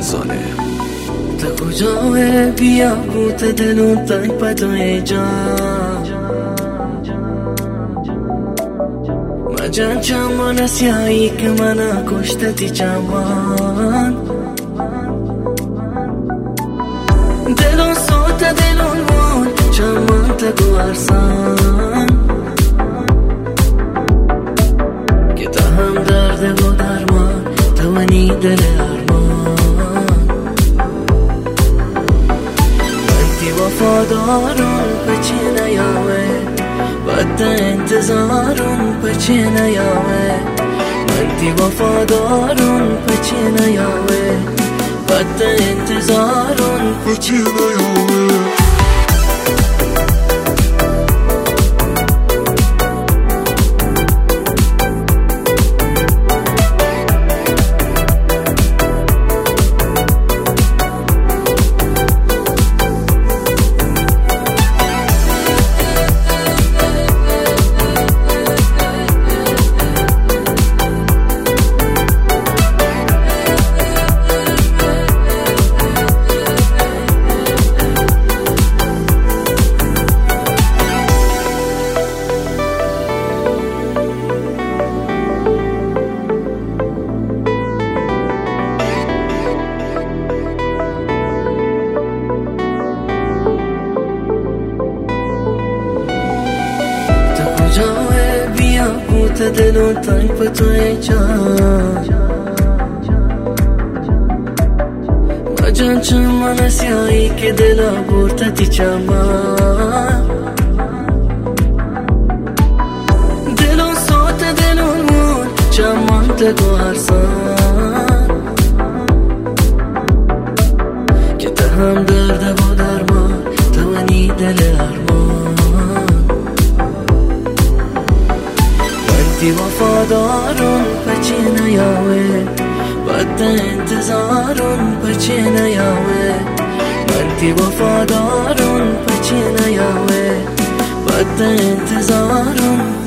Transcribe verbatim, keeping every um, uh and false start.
ظالم. تا کجای بیا بوت دلون تنگ پتوی جان مجان چمان سیایی که منا کشتتی چمان دلون صوت دلون مون چمان تگو ارسان که تا هم درد و درمان توانی دل ارمان منتی وفادارون پچی نیاوه بد انتظارون پچی نیاوه منتی وفادارون پچی نیاوه بد انتظارون پچی نیاوه جاوه بیا بوت دلون تنگ پتوی جان مجان چمان سیایی که دلا برتتی چمان دلون صوت دلون مون چمان تگو ارسان که تا هم درد و درمان توانی دل ارمان منتی وفادارون پچی نیاوه بد انتظارون پچی نیاوه منتی وفادارون پچی نیاوه بد انتظارون